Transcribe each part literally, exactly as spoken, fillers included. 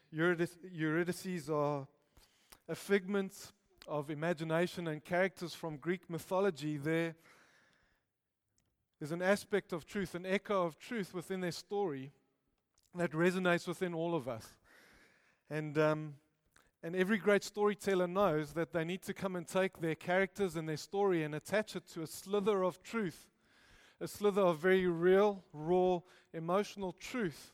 Eurydice, Eurydices are a figment of imagination and characters from Greek mythology. There is an aspect of truth, an echo of truth within their story that resonates within all of us. And um, and every great storyteller knows that they need to come and take their characters and their story and attach it to a slither of truth, a slither of very real, raw, emotional truth,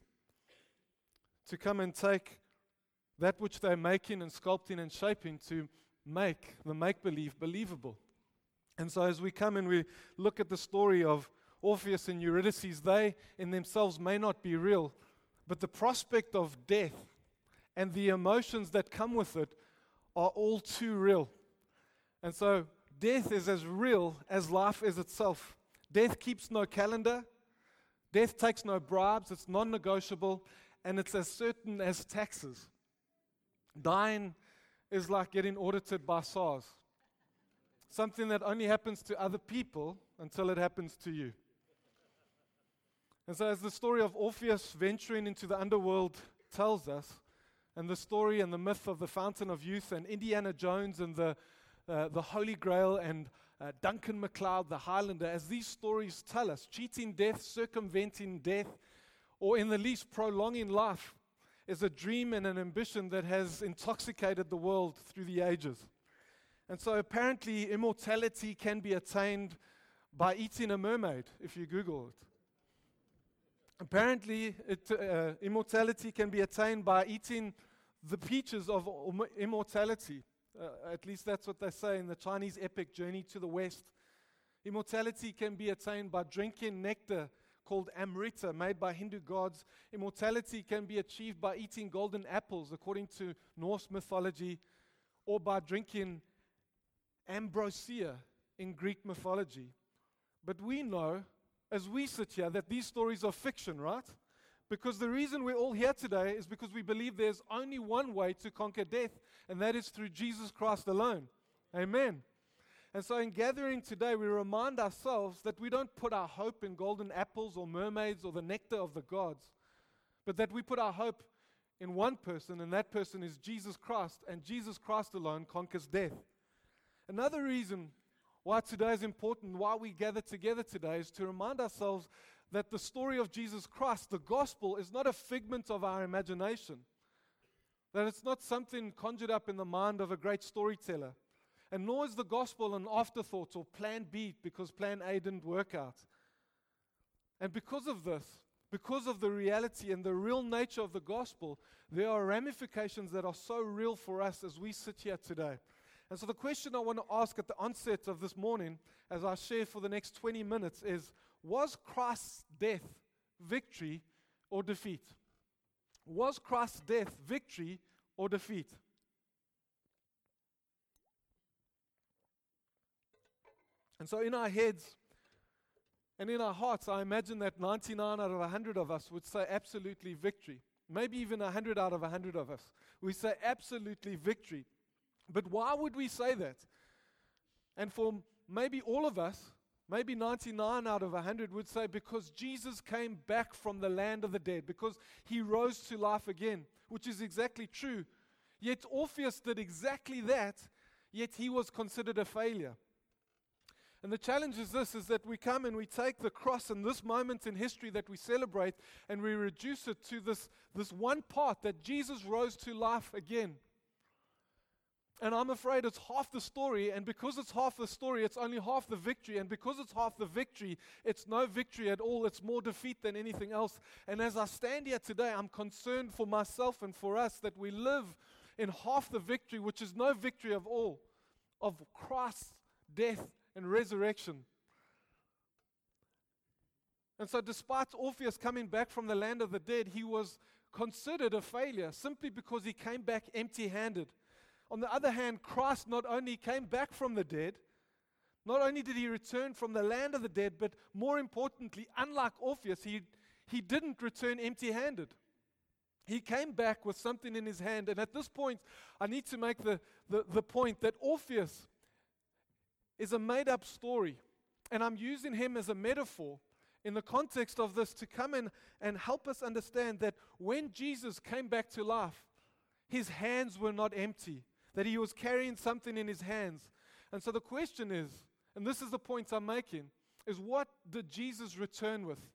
to come and take that which they're making and sculpting and shaping to make the make-believe believable. And so as we come and we look at the story of Orpheus and Eurydice, they in themselves may not be real, but the prospect of death and the emotions that come with it are all too real. And so death is as real as life is itself. Death keeps no calendar. Death takes no bribes. It's non-negotiable. And it's as certain as taxes. Dying is like getting audited by S A R S. Something that only happens to other people until it happens to you. And so as the story of Orpheus venturing into the underworld tells us, and the story and the myth of the Fountain of Youth and Indiana Jones and the, uh, the Holy Grail and uh, Duncan MacLeod, the Highlander, as these stories tell us, cheating death, circumventing death, or in the least prolonging life, is a dream and an ambition that has intoxicated the world through the ages. And so apparently immortality can be attained by eating a mermaid, if you Google it. Apparently, it, uh, immortality can be attained by eating the peaches of immortality. Uh, at least that's what they say in the Chinese epic Journey to the West. Immortality can be attained by drinking nectar called Amrita, made by Hindu gods. Immortality can be achieved by eating golden apples, according to Norse mythology, or by drinking ambrosia in Greek mythology. But we know, as we sit here, that these stories are fiction, right? Because the reason we're all here today is because we believe there's only one way to conquer death, and that is through Jesus Christ alone. Amen. And so in gathering today, we remind ourselves that we don't put our hope in golden apples or mermaids or the nectar of the gods, but that we put our hope in one person, and that person is Jesus Christ, and Jesus Christ alone conquers death. Another reason why today is important, why we gather together today, is to remind ourselves that the story of Jesus Christ, the gospel, is not a figment of our imagination. That it's not something conjured up in the mind of a great storyteller. And nor is the gospel an afterthought or plan B because plan A didn't work out. And because of this, because of the reality and the real nature of the gospel, there are ramifications that are so real for us as we sit here today. And so the question I want to ask at the onset of this morning, as I share for the next twenty minutes, is, was Christ's death victory or defeat? Was Christ's death victory or defeat? And so in our heads and in our hearts, I imagine that ninety-nine out of one hundred of us would say absolutely victory. Maybe even one hundred out of one hundred of us. We say absolutely victory. But why would we say that? And for maybe all of us, maybe ninety-nine out of one hundred would say because Jesus came back from the land of the dead, because he rose to life again, which is exactly true. Yet Orpheus did exactly that, yet he was considered a failure. And the challenge is this, is that we come and we take the cross and this moment in history that we celebrate and we reduce it to this, this one part that Jesus rose to life again. And I'm afraid it's half the story, and because it's half the story, it's only half the victory, and because it's half the victory, it's no victory at all, it's more defeat than anything else. And as I stand here today, I'm concerned for myself and for us that we live in half the victory, which is no victory of all, of Christ's death and resurrection. And so despite Orpheus coming back from the land of the dead, he was considered a failure simply because he came back empty-handed. On the other hand, Christ not only came back from the dead, not only did he return from the land of the dead, but more importantly, unlike Orpheus, he, he didn't return empty-handed. He came back with something in his hand. And at this point, I need to make the, the, the point that Orpheus is a made-up story. And I'm using him as a metaphor in the context of this to come in and help us understand that when Jesus came back to life, his hands were not empty, that he was carrying something in his hands. And so the question is, and this is the point I'm making, is what did Jesus return with?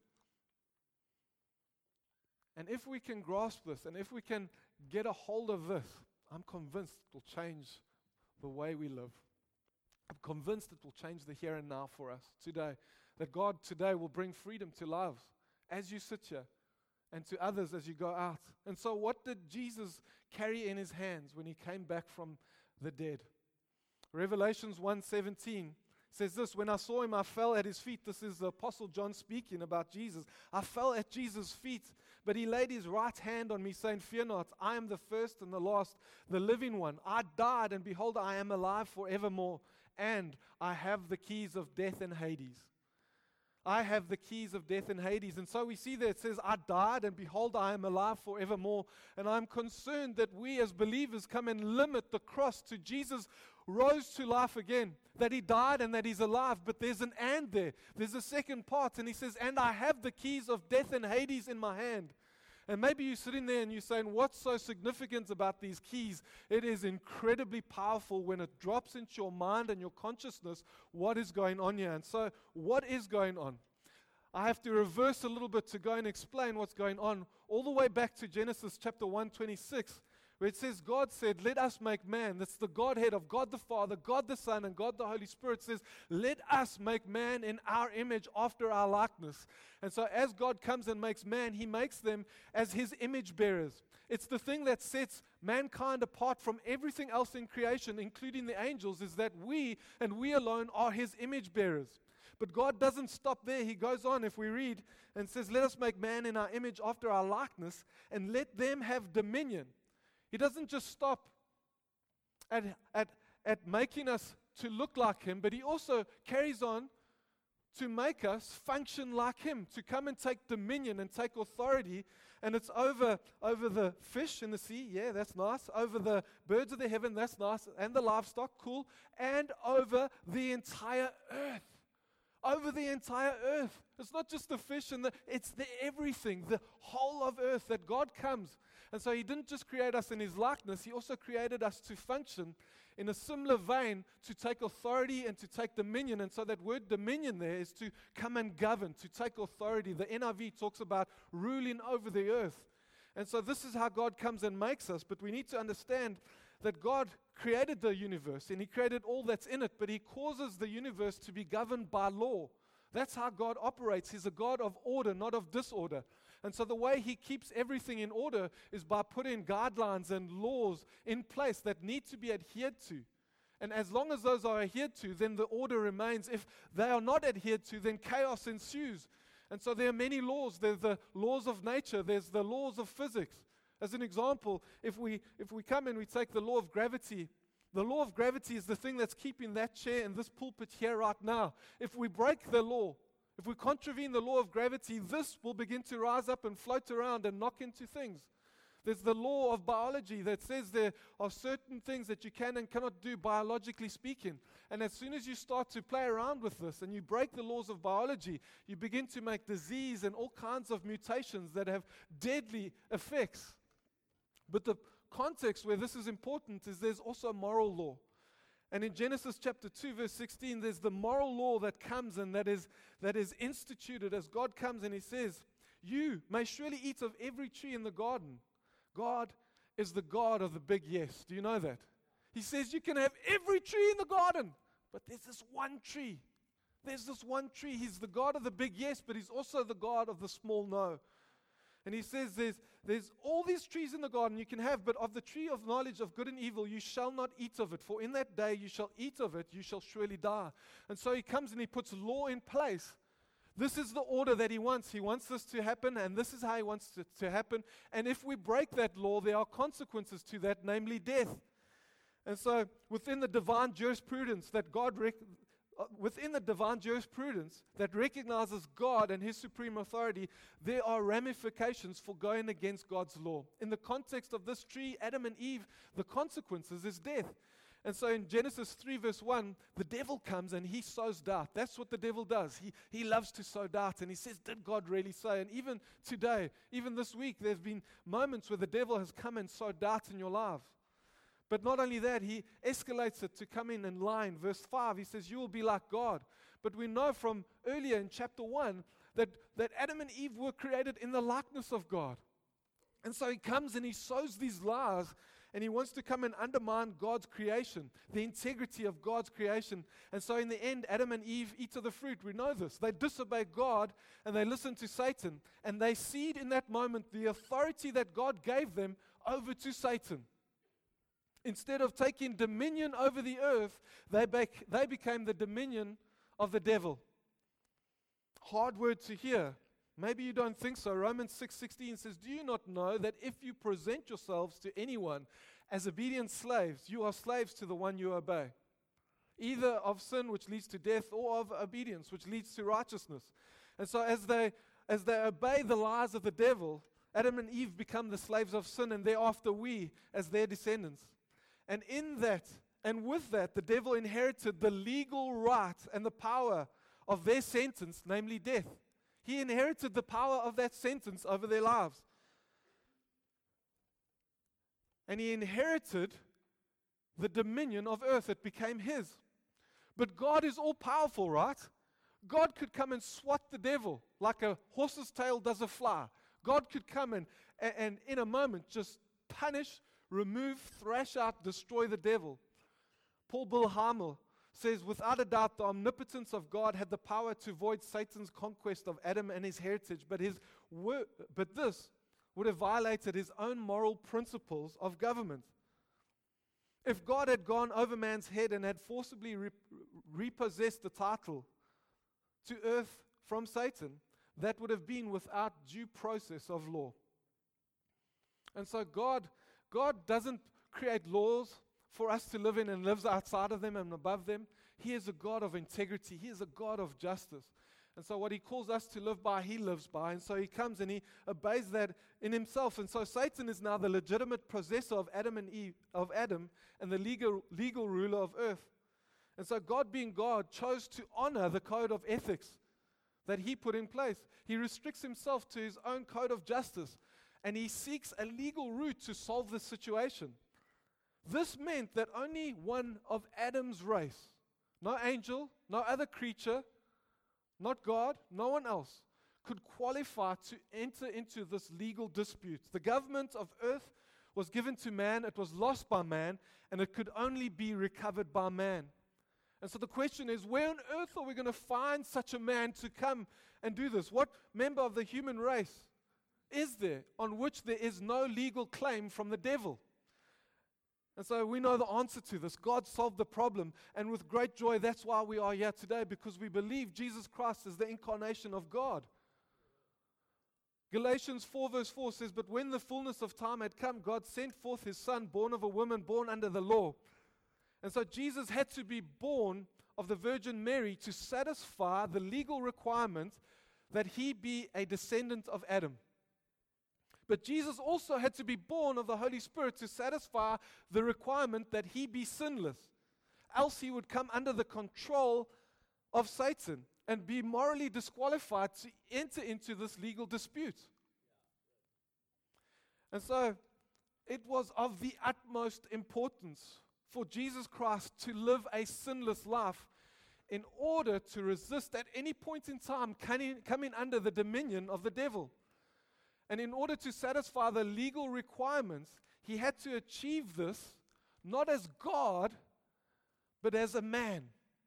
And if we can grasp this, and if we can get a hold of this, I'm convinced it will change the way we live. I'm convinced it will change the here and now for us today. That God today will bring freedom to lives as you sit here and to others as you go out. And so what did Jesus carry in his hands when he came back from the dead? Revelations one seventeen says this, when I saw him, I fell at his feet. This is the Apostle John speaking about Jesus. I fell at Jesus' feet, but he laid his right hand on me, saying, fear not, I am the first and the last, the living one. I died, and behold, I am alive forevermore, and I have the keys of death and Hades. I have the keys of death and Hades. And so we see there it says, I died, and behold, I am alive forevermore. And I'm concerned that we as believers come and limit the cross to Jesus rose to life again, that he died and that he's alive. But there's an and there. There's a second part. And he says, and I have the keys of death and Hades in my hand. And maybe you're sitting there and you're saying, what's so significant about these keys? It is incredibly powerful when it drops into your mind and your consciousness what is going on here. And so what is going on? I have to reverse a little bit to go and explain what's going on all the way back to Genesis chapter one twenty-six, where it says God said, let us make man. That's the Godhead of God the Father, God the Son, and God the Holy Spirit says, let us make man in our image after our likeness. And so as God comes and makes man, he makes them as his image bearers. It's the thing that sets mankind apart from everything else in creation, including the angels, is that we and we alone are his image bearers. But God doesn't stop there. He goes on, if we read, and says, let us make man in our image after our likeness, and let them have dominion. He doesn't just stop at, at, at making us to look like him, but he also carries on to make us function like him, to come and take dominion and take authority. And it's over, over the fish in the sea, yeah, that's nice. Over the birds of the heaven, that's nice. And the livestock, cool. And over the entire earth. Over the entire earth. It's not just the fish and the, it's the everything, the whole of earth that God comes. And so he didn't just create us in his likeness, he also created us to function in a similar vein, to take authority and to take dominion. And so that word dominion there is to come and govern, to take authority. The N I V talks about ruling over the earth. And so this is how God comes and makes us. But we need to understand that God created the universe and he created all that's in it, but he causes the universe to be governed by law. That's how God operates. He's a God of order, not of disorder. And so the way he keeps everything in order is by putting guidelines and laws in place that need to be adhered to. And as long as those are adhered to, then the order remains. If they are not adhered to, then chaos ensues. And so there are many laws. There's the laws of nature. There's the laws of physics. As an example, if we if we come and we take the law of gravity, the law of gravity is the thing that's keeping that chair in this pulpit here right now. If we break the law, if we contravene the law of gravity, this will begin to rise up and float around and knock into things. There's the law of biology that says there are certain things that you can and cannot do biologically speaking. And as soon as you start to play around with this and you break the laws of biology, you begin to make disease and all kinds of mutations that have deadly effects. But the context where this is important is there's also a moral law. And in Genesis chapter two, verse sixteen, there's the moral law that comes and that is, that is instituted as God comes and he says, you may surely eat of every tree in the garden. God is the God of the big yes. Do you know that? He says you can have every tree in the garden, but there's this one tree. There's this one tree. He's the God of the big yes, but he's also the God of the small no. And he says there's, there's all these trees in the garden you can have, but of the tree of knowledge of good and evil you shall not eat of it, for in that day you shall eat of it, you shall surely die. And so he comes and he puts law in place. This is the order that he wants. He wants this to happen, and this is how he wants it to happen. And if we break that law, there are consequences to that, namely death. And so within the divine jurisprudence that God rec- within the divine jurisprudence that recognizes God and his supreme authority, there are ramifications for going against God's law. In the context of this tree, Adam and Eve, the consequences is death. And so in Genesis three verse one, the devil comes and he sows doubt. That's what the devil does. He, he loves to sow doubt. And he says, did God really say? And even today, even this week, there's been moments where the devil has come and sowed doubt in your life. But not only that, he escalates it to come in and lie. In verse five, he says, you will be like God. But we know from earlier in chapter one that, that Adam and Eve were created in the likeness of God. And so he comes and he sows these lies, and he wants to come and undermine God's creation, the integrity of God's creation. And so in the end, Adam and Eve eat of the fruit. We know this. They disobey God and they listen to Satan. And they cede in that moment the authority that God gave them over to Satan. Instead of taking dominion over the earth, they, bec- they became the dominion of the devil. Hard word to hear. Maybe you don't think so. Romans six sixteen says, do you not know that if you present yourselves to anyone as obedient slaves, you are slaves to the one you obey? Either of sin, which leads to death, or of obedience, which leads to righteousness. And so as they as they obey the lies of the devil, Adam and Eve become the slaves of sin, and thereafter we as their descendants. And in that, and with that, the devil inherited the legal right and the power of their sentence, namely death. He inherited the power of that sentence over their lives. And he inherited the dominion of earth. It became his. But God is all powerful, right? God could come and swat the devil like a horse's tail does a fly. God could come and, and, and in a moment just punish, remove, thrash out, destroy the devil. Paul Bilhamel says, without a doubt, the omnipotence of God had the power to void Satan's conquest of Adam and his heritage, but, his wor- but this would have violated his own moral principles of government. If God had gone over man's head and had forcibly re- repossessed the title to earth from Satan, that would have been without due process of law. And so God, God doesn't create laws for us to live in and lives outside of them and above them. He is a God of integrity. He is a God of justice. And so what he calls us to live by, he lives by. And so he comes and he obeys that in himself. And so Satan is now the legitimate possessor of Adam and Eve, of Adam, and the legal, legal ruler of earth. And so God, being God, chose to honor the code of ethics that he put in place. He restricts himself to his own code of justice, and he seeks a legal route to solve this situation. This meant that only one of Adam's race, no angel, no other creature, not God, no one else, could qualify to enter into this legal dispute. The government of earth was given to man, it was lost by man, and it could only be recovered by man. And so the question is, where on earth are we going to find such a man to come and do this? What member of the human race is there on which there is no legal claim from the devil? And so we know the answer to this. God solved the problem. And with great joy, that's why we are here today, because we believe Jesus Christ is the incarnation of God. Galatians four verse four says, but when the fullness of time had come, God sent forth his son, born of a woman, born under the law. And so Jesus had to be born of the Virgin Mary to satisfy the legal requirement that he be a descendant of Adam. But Jesus also had to be born of the Holy Spirit to satisfy the requirement that he be sinless. Else he would come under the control of Satan and be morally disqualified to enter into this legal dispute. And so it was of the utmost importance for Jesus Christ to live a sinless life in order to resist at any point in time coming, coming under the dominion of the devil. And in order to satisfy the legal requirements, he had to achieve this not as God, but as a man.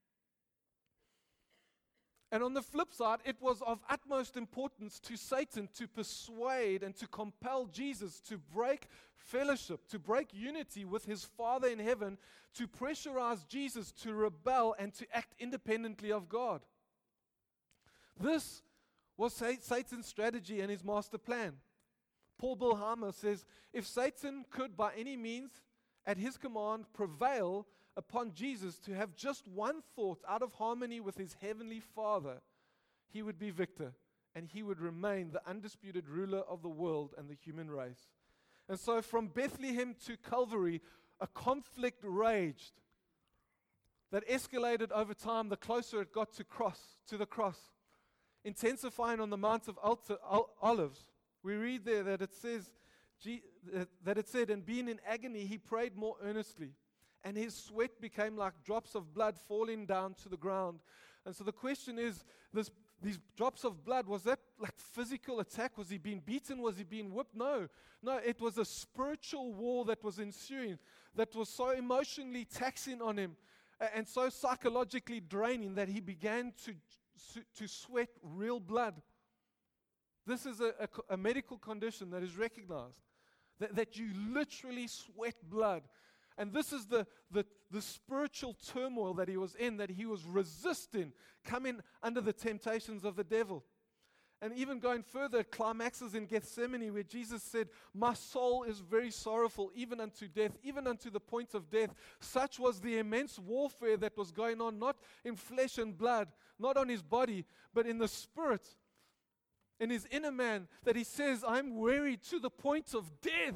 And on the flip side, it was of utmost importance to Satan to persuade and to compel Jesus to break fellowship, to break unity with his Father in heaven, to pressurize Jesus to rebel and to act independently of God. This was Satan's strategy and his master plan. Paul Bilhamel says, if Satan could by any means at his command prevail upon Jesus to have just one thought out of harmony with his heavenly Father, he would be victor, and he would remain the undisputed ruler of the world and the human race. And so from Bethlehem to Calvary, a conflict raged that escalated over time the closer it got to cross, to the cross, intensifying on the Mount of Alta, Ol- Olives. We read there that it says, G, that, that it said, and being in agony, he prayed more earnestly, and his sweat became like drops of blood falling down to the ground. And so the question is, this, these drops of blood, was that like physical attack? Was he being beaten? Was he being whipped? No. No, it was a spiritual war that was ensuing, that was so emotionally taxing on him a- and so psychologically draining that he began to, to sweat real blood. This is a, a, a medical condition that is recognized, that, that you literally sweat blood. And this is the, the, the spiritual turmoil that he was in, that he was resisting, coming under the temptations of the devil. And even going further, it climaxes in Gethsemane, where Jesus said, my soul is very sorrowful, even unto death, even unto the point of death. Such was the immense warfare that was going on, not in flesh and blood, not on his body, but in the spirit, in his inner man, that he says, I'm weary to the point of death.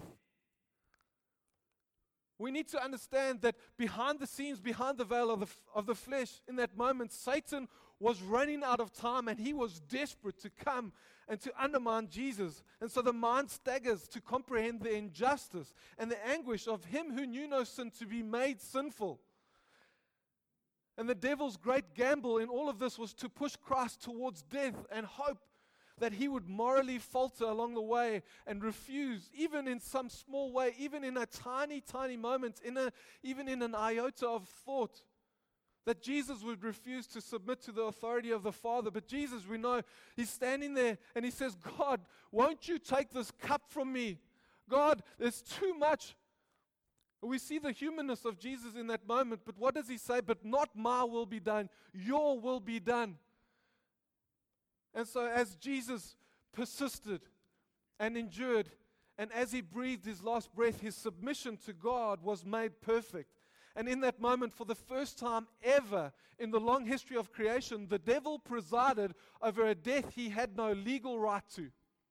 We need to understand that behind the scenes, behind the veil of the, of the flesh, in that moment, Satan was running out of time, and he was desperate to come and to undermine Jesus. And so the mind staggers to comprehend the injustice and the anguish of him who knew no sin to be made sinful. And the devil's great gamble in all of this was to push Christ towards death and hope that he would morally falter along the way and refuse, even in some small way, even in a tiny, tiny moment, in a, even in an iota of thought, that Jesus would refuse to submit to the authority of the Father. But Jesus, we know, he's standing there and he says, God, won't you take this cup from me? God, there's too much. We see the humanness of Jesus in that moment, but what does he say? But not my will be done, your will be done. And so as Jesus persisted and endured, and as he breathed his last breath, his submission to God was made perfect. And in that moment, for the first time ever in the long history of creation, the devil presided over a death he had no legal right to.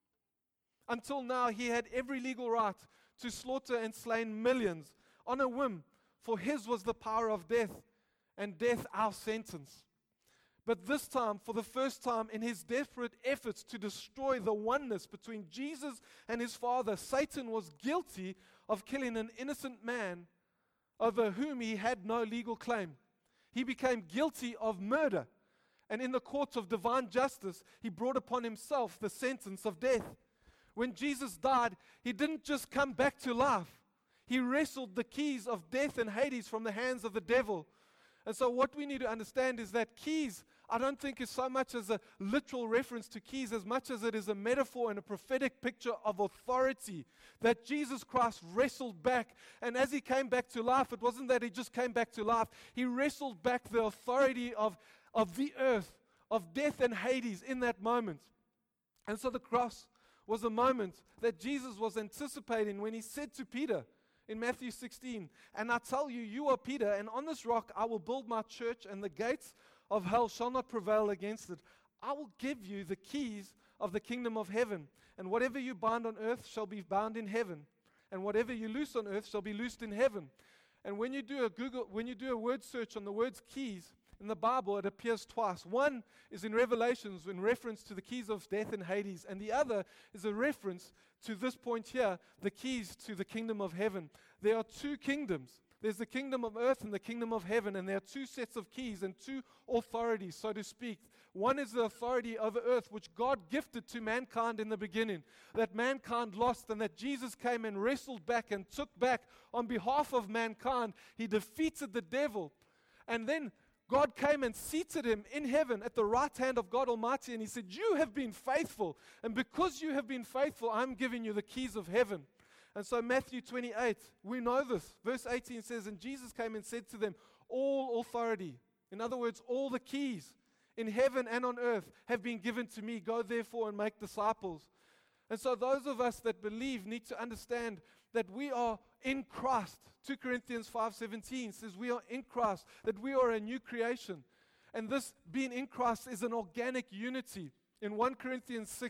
Until now, he had every legal right to slaughter and slay millions on a whim, for his was the power of death, and death our sentence. But this time, for the first time in his desperate efforts to destroy the oneness between Jesus and his Father, Satan was guilty of killing an innocent man over whom he had no legal claim. He became guilty of murder, and in the court of divine justice, he brought upon himself the sentence of death. When Jesus died, he didn't just come back to life. He wrestled the keys of death and Hades from the hands of the devil. And so what we need to understand is that keys, I don't think is so much as a literal reference to keys as much as it is a metaphor and a prophetic picture of authority that Jesus Christ wrestled back. And as he came back to life, it wasn't that he just came back to life. He wrestled back the authority of, of the earth, of death and Hades in that moment. And so the cross was a moment that Jesus was anticipating when he said to Peter, in Matthew sixteen, and I tell you, you are Peter, and on this rock I will build my church, and the gates of hell shall not prevail against it. I will give you the keys of the kingdom of heaven, and whatever you bind on earth shall be bound in heaven, and whatever you loose on earth shall be loosed in heaven. And when you do a Google, when you do a word search on the words keys in the Bible, it appears twice. One is in Revelations in reference to the keys of death and Hades, and the other is a reference to this point here, the keys to the kingdom of heaven. There are two kingdoms. There's the kingdom of earth and the kingdom of heaven, and there are two sets of keys and two authorities, so to speak. One is the authority over earth, which God gifted to mankind in the beginning, that mankind lost, and that Jesus came and wrestled back and took back on behalf of mankind. He defeated the devil, and then God came and seated him in heaven at the right hand of God Almighty, and he said, you have been faithful, and because you have been faithful, I'm giving you the keys of heaven. And so Matthew twenty-eight, we know this. Verse eighteen says, and Jesus came and said to them, all authority, in other words, all the keys in heaven and on earth have been given to me. Go therefore and make disciples. And so those of us that believe need to understand that we are in Christ. Second Corinthians five seventeen says we are in Christ, that we are a new creation. And this being in Christ is an organic unity. In First Corinthians six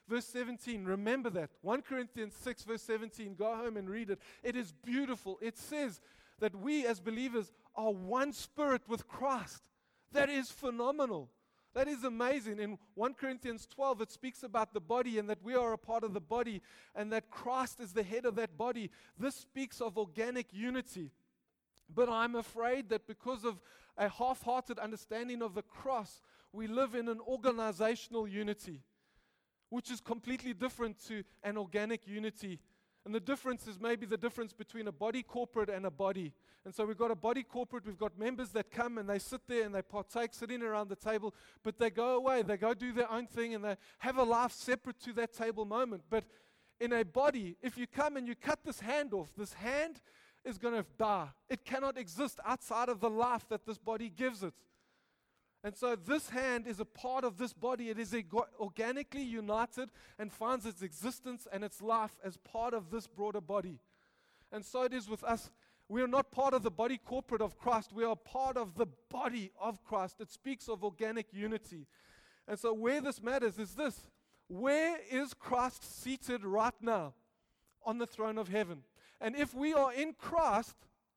verse seventeen. Remember that. First Corinthians six, verse seventeen. Go home and read it. It is beautiful. It says that we as believers are one spirit with Christ. That is phenomenal. That is amazing. In First Corinthians twelve, it speaks about the body and that we are a part of the body and that Christ is the head of that body. This speaks of organic unity. But I'm afraid that because of a half-hearted understanding of the cross, we live in an organizational unity, which is completely different to an organic unity. And the difference is maybe the difference between a body corporate and a body. And so we've got a body corporate, we've got members that come and they sit there and they partake, sitting around the table, but they go away, they go do their own thing and they have a life separate to that table moment. But in a body, if you come and you cut this hand off, this hand is going to die. It cannot exist outside of the life that this body gives it. And so this hand is a part of this body. It is ego- organically united and finds its existence and its life as part of this broader body. And so it is with us. We are not part of the body corporate of Christ. We are part of the body of Christ. It speaks of organic unity. And so where this matters is this. Where is Christ seated right now? On the throne of heaven. And if we are in Christ,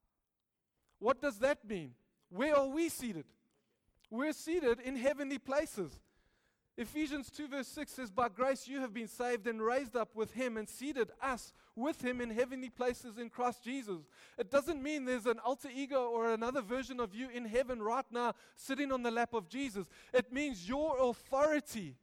what does that mean? Where are we seated? We're seated in heavenly places. Ephesians two verse six says, by grace you have been saved and raised up with Him and seated us with Him in heavenly places in Christ Jesus. It doesn't mean there's an alter ego or another version of you in heaven right now sitting on the lap of Jesus. It means your authority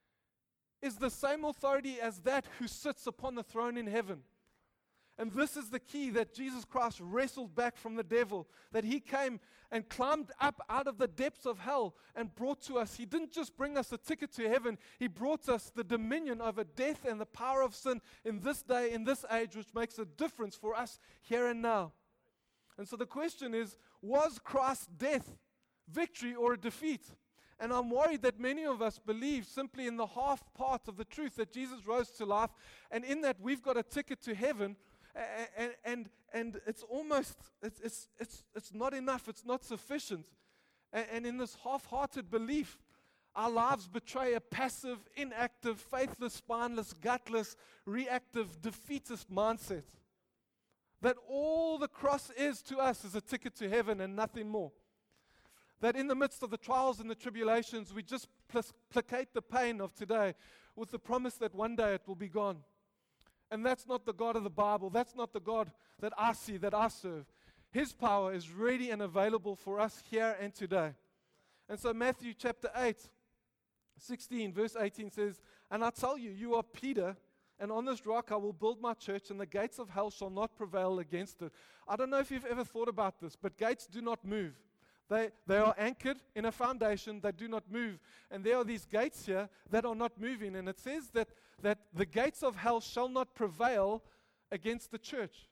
is the same authority as that who sits upon the throne in heaven. And this is the key, that Jesus Christ wrestled back from the devil, that He came and climbed up out of the depths of hell and brought to us. He didn't just bring us a ticket to heaven, He brought us the dominion over death and the power of sin in this day, in this age, which makes a difference for us here and now. And so the question is, was Christ's death victory or a defeat? And I'm worried that many of us believe simply in the half part of the truth that Jesus rose to life, and in that we've got a ticket to heaven. And, and and it's almost, it's, it's, it's, it's not enough, it's not sufficient. And, and in this half-hearted belief, our lives betray a passive, inactive, faithless, spineless, gutless, reactive, defeatist mindset. That all the cross is to us is a ticket to heaven and nothing more. That in the midst of the trials and the tribulations, we just pl- placate the pain of today with the promise that one day it will be gone. And that's not the God of the Bible. That's not the God that I see, that I serve. His power is ready and available for us here and today. And so Matthew chapter eight, sixteen, verse eighteen says, and I tell you, you are Peter, and on this rock I will build my church, and the gates of hell shall not prevail against it. I don't know if you've ever thought about this, but gates do not move. They, they are anchored in a foundation. They do not move. And there are these gates here that are not moving. And it says that, that the gates of hell shall not prevail against the church.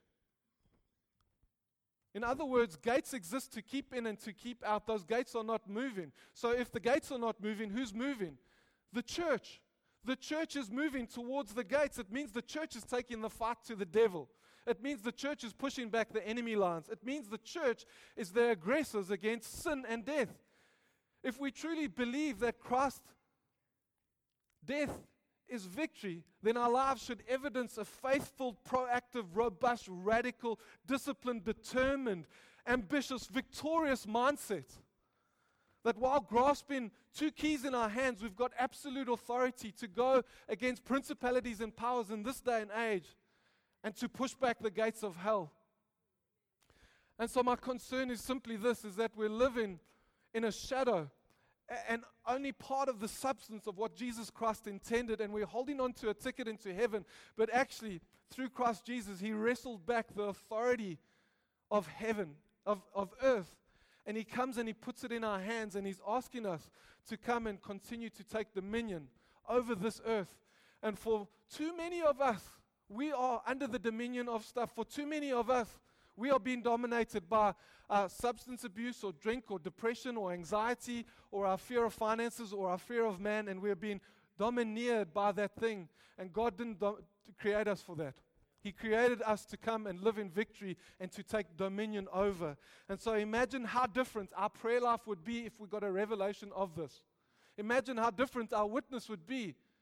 In other words, gates exist to keep in and to keep out. Those gates are not moving. So if the gates are not moving, who's moving? The church. The church is moving towards the gates. It means the church is taking the fight to the devil. It means the church is pushing back the enemy lines. It means the church is the aggressors against sin and death. If we truly believe that Christ's death is victory, then our lives should evidence a faithful, proactive, robust, radical, disciplined, determined, ambitious, victorious mindset. That while grasping two keys in our hands, we've got absolute authority to go against principalities and powers in this day and age, and to push back the gates of hell. And so my concern is simply this, is that we're living in a shadow and only part of the substance of what Jesus Christ intended, and we're holding on to a ticket into heaven, but actually, through Christ Jesus, He wrestled back the authority of heaven, of, of earth, and He comes and He puts it in our hands, and He's asking us to come and continue to take dominion over this earth. And for too many of us, we are under the dominion of stuff. For too many of us, we are being dominated by uh, substance abuse or drink or depression or anxiety or our fear of finances or our fear of man, and we're being domineered by that thing. And God didn't do- create us for that. He created us to come and live in victory and to take dominion over. And so imagine how different our prayer life would be if we got a revelation of this. Imagine how different our witness would be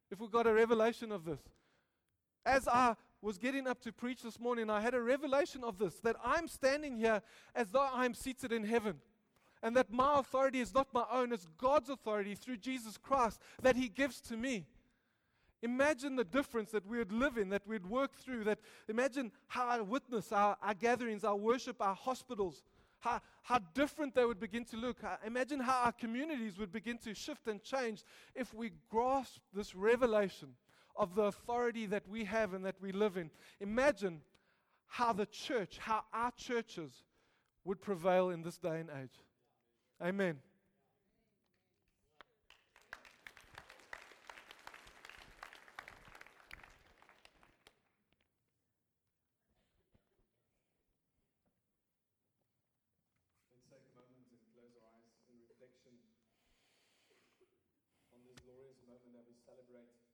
If we got a revelation of this. As I was getting up to preach this morning, I had a revelation of this, that I'm standing here as though I'm seated in heaven. And that my authority is not my own, it's God's authority through Jesus Christ that He gives to me. Imagine the difference that we would live in, that we'd work through, that imagine how I witness our, our gatherings, our worship, our hospitals, how, how different they would begin to look. How, imagine how our communities would begin to shift and change if we grasp this revelation of the authority that we have and that we live in. Imagine how the church, how our churches would prevail in this day and age. Amen. Let's take a moment and close our eyes in reflection on this glorious moment that we celebrate